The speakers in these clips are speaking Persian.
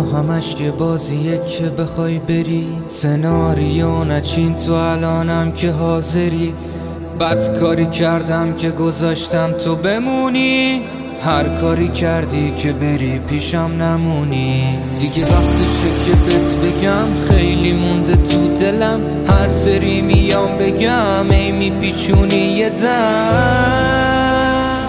همش یه بازیه که بخوای بری، سناریو نچین تو الانم که حاضری. بد کاری کردم که گذاشتم تو بمونی، هر کاری کردی که بری پیشم نمونی. دیگه وقتشه که بهت بگم خیلی مونده تو دلم، هر سری میام بگم ای میپیچونی یه دم.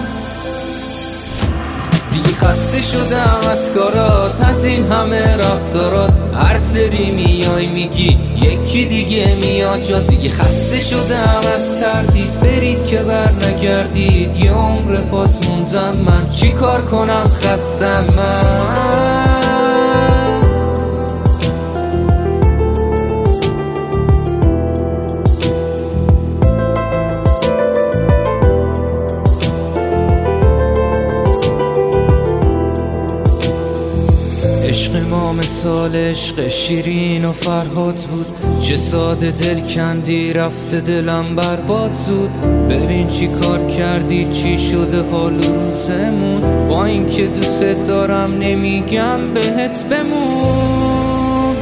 دیگه خسته شدم از کارات، از این همه رفتارات، هر سری میای میگی یکی دیگه میاد جا. دیگه خسته شدم از تردید، برید که بر نگردید. یه عمر پاس موندم من، چی کار کنم خستم من. عشق ما مثال عشق شیرین و فرهاد بود، چه ساده دل کندی رفته دلم برباد زود. ببین چی کار کردی، چی شده حال و روزمون. با اینکه دوست دارم نمیگم بهت بمون.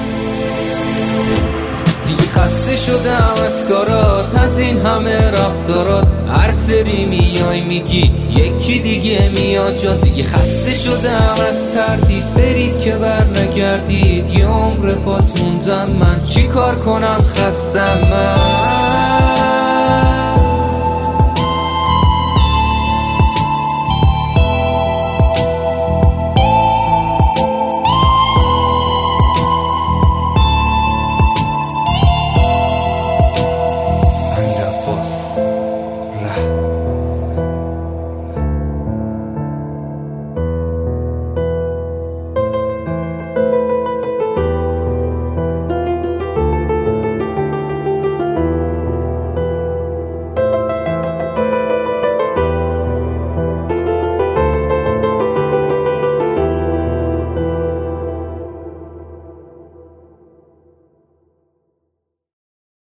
دیگه خسته شدم از کارات، از این همه رفتارات، هر سری میای میگی یکی دیگه میاد جا. دیگه خسته شدم از تردید، برید که بر نگردید. یه عمر پاس موندم من، چی کار کنم خستم من.